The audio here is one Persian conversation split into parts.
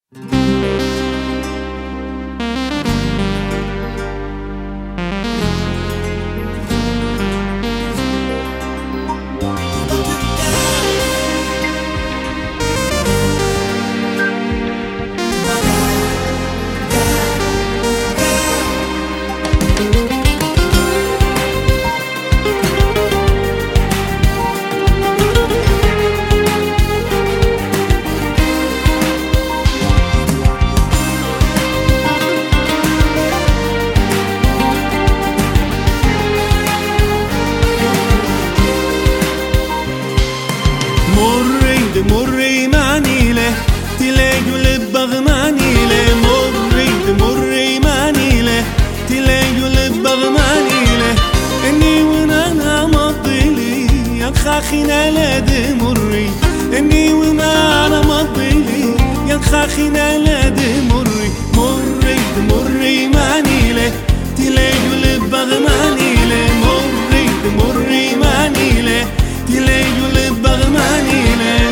مري معني له تلاقي لب غماني له مري معني له تلاقي لب غماني له اني وانا مضيلي يا خاخنا لاد مري اني وانا مضيلي يا خاخنا لاد مري مري معني له تلاقي لب غماني له مري معني له تلاقي لب غماني له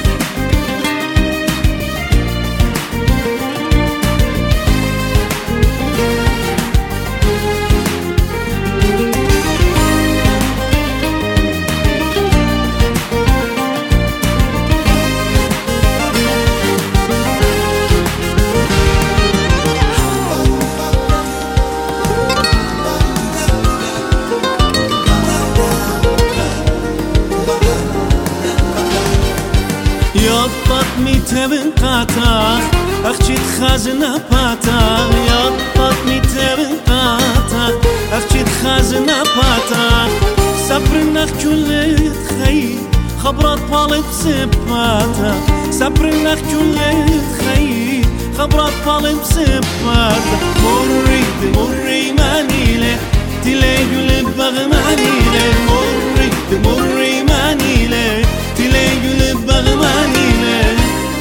يطط ميتابن قاطع اختي تخازن باتا يطط ميتابن قاطع اختي تخازن باتا صبرنا كل خي خبرات بالي بسباتا صبرنا كل خي خبرات بالي بسباتا مري ماني له تلاقي لب غماني له مري ماني له تلاقي لب غماني له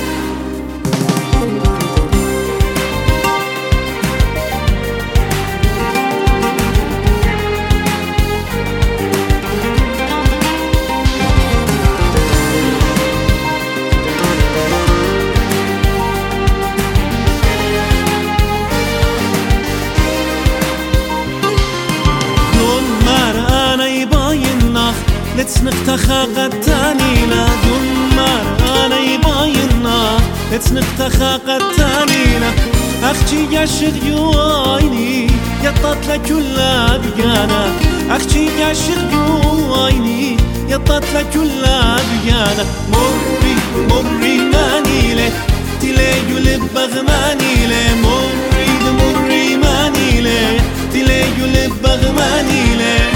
لتسنق تخاقت تانينا دمار أنا يباينا لتسنق تخاقت تانينا أختي يا شغيويني يطط لك كل بيانا أختي يا شغيويني يطط لك كل بيانا مري ماني له تلاقي لب غماني له مري ماني له تلاقي لب غماني له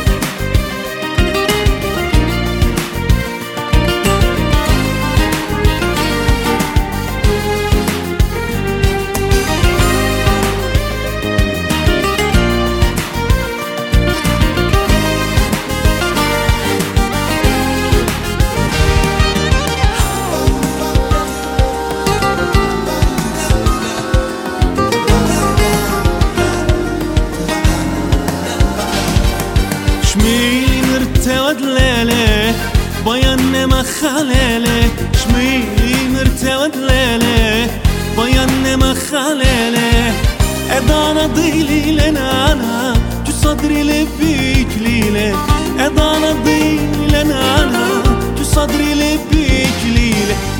شميلي مرتود ليلة بيان ما خليلة شميلي مرتود ليلة بيان ما خليلة أدانا ضيلي لنا أنا جو صدري لبيك ليلة أدانا ضيلي لنا أنا جو صدري لبيك ليلة